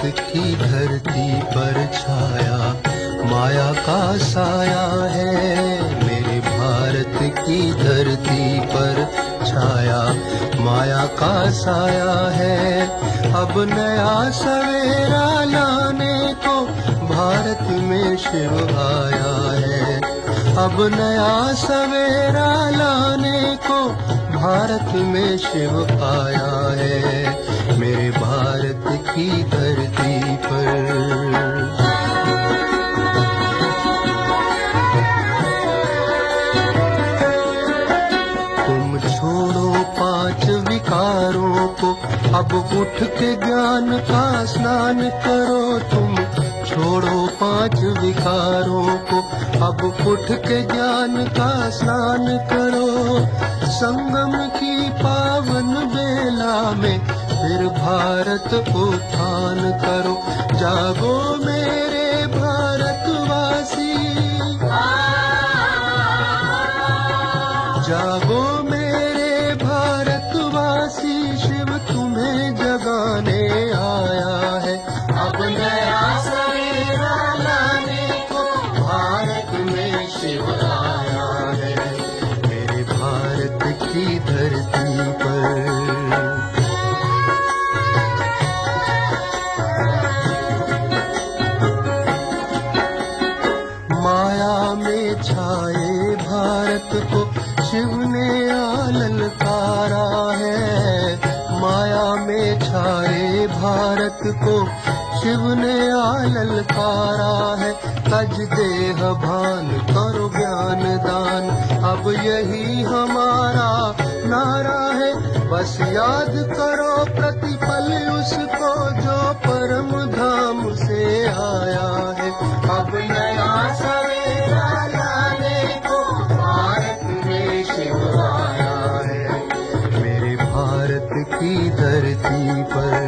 की धरती पर छाया माया का साया है। मेरे भारत की धरती पर छाया माया का साया है। अब नया सवेरा लाने को भारत में शिव आया है। अब नया सवेरा लाने को भारत में शिव आया है। मेरे भारत की धरती पर तुम छोड़ो 5 विकारों को, अब उठ के ज्ञान का स्नान करो। तुम छोड़ो 5 विकारों को, अब उठ के ज्ञान का स्नान करो। संगम की पावन बेला में फिर भारत उत्थान करो। जागो मेरे भारतवासी, जागो मेरे भारतवासी, शिव तुम्हें जगाने आया है। अब नया सवेरा लाने को भारत में शिव आया है। मेरे भारत की धरती पर माया में छाए भारत को शिव ने ललकारा है। माया में छाए भारत को शिव ने ललकारा है। तज देह भान करो ज्ञान दान, अब यही हमारा नारा है। बस याद करो प्रतिपल उसको जो परम धाम से आया है। अब नया सवेरा लाने को भारत में शिव आया है। मेरे भारत की धरती पर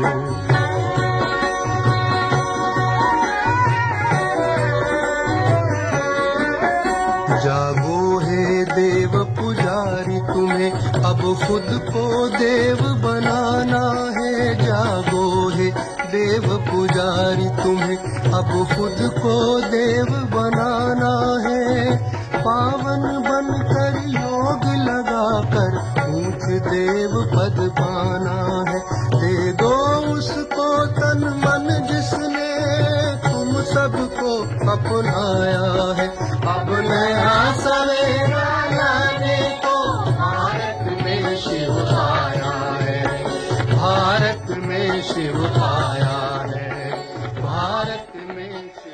जागो हे देव पुजारी, तुम्हें अब खुद को देव बनाना है। जागो हे देव पुजारी, तुम्हें अब खुद को देव बनाना है। पावन बनकर योग लगाकर ऊंच देव पद पाना है। दे दो उसको तन मन जिसने तुम सबको अपनाया है। अब नया सवेरा लाने को भारत में शिव आया है। भारत में शिव आया है। भारत में शिव